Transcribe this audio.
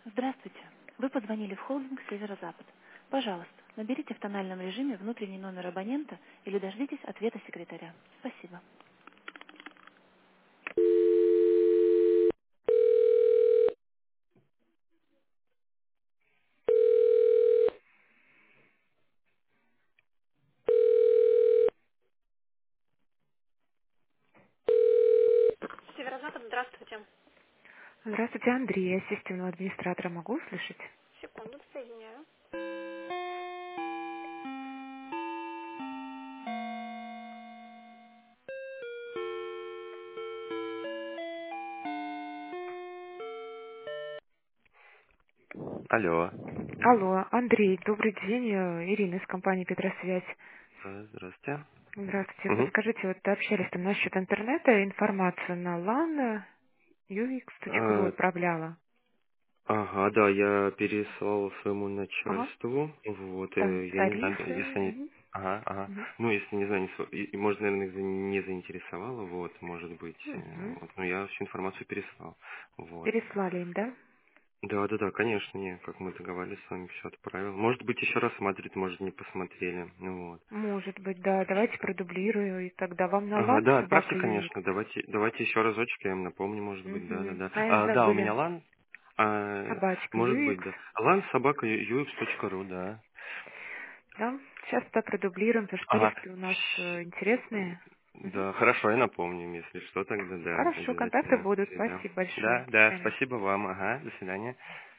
Здравствуйте. Вы позвонили в холдинг «Северо-Запад». Пожалуйста, наберите в тональном режиме внутренний номер абонента или дождитесь ответа секретаря. Спасибо. Северо-Запад, здравствуйте. Здравствуйте, Андрей, я системного администратора могу услышать? Секунду, соединяю. Алло. Алло, Андрей, добрый день, Ирина из компании «Петросвязь». Здравствуйте. Здравствуйте, Мгм. подскажите, вот общались там насчет интернета, информацию на LAN ux.ru А, отправляла. ага, да, я переслал своему Ага, начальству. Вот, там я не знаю, если тарифы. они... Ага, ага. Мгм. Ну, если не знаю, может, наверное, их не заинтересовало, вот, может быть. Мгм. Вот, но я всю информацию переслал. Вот. Переслали им, да? Да, да, да, конечно, не, как мы договаривались, с вами все отправил. Может быть, еще раз смотрит, может, не посмотрели. Ну, вот. Может быть, да, давайте продублирую, и тогда вам на Ага, LAN да, отправьте, собака UX. конечно. Давайте еще разочек, я им напомню, может быть, да, да, Мгм. да. А им Да, у забыли меня лан, собачка может UX. быть, да. Лан собака ux.ru, да. Да, сейчас это продублируем, потому что Ага. тарифы у нас интересные. Мгм. Да, хорошо, я напомню, если что, тогда да, Хорошо, контакты обязательно будут. передам. Спасибо большое. Да, До да, свидания. спасибо вам, ага, до свидания.